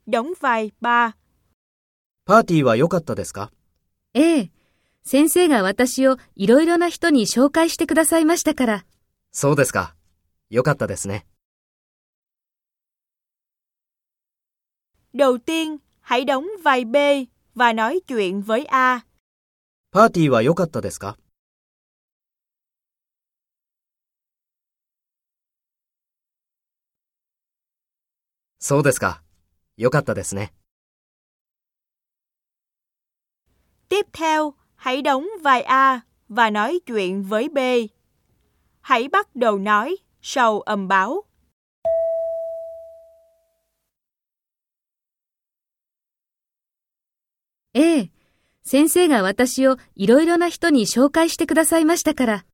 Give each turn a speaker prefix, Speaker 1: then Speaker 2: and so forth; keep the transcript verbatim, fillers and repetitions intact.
Speaker 1: đóng vai ba.
Speaker 2: パーティーは良かったですか？
Speaker 3: ええ、先生が私をいろいろな人に紹介してくださいましたから。
Speaker 2: そうですか。良かったですね。
Speaker 1: Đầu tiên, hãy đóng vai B và nói chuyện với A.
Speaker 2: パーティーは良かったですか？そうですか。良かったですね。
Speaker 1: Tiếp theo, hãy đóng vai A và nói chuyện với B. Hãy bắt đầu nói sau âm báo.
Speaker 3: ええ、先生が私をいろいろな人に紹介してくださいましたから。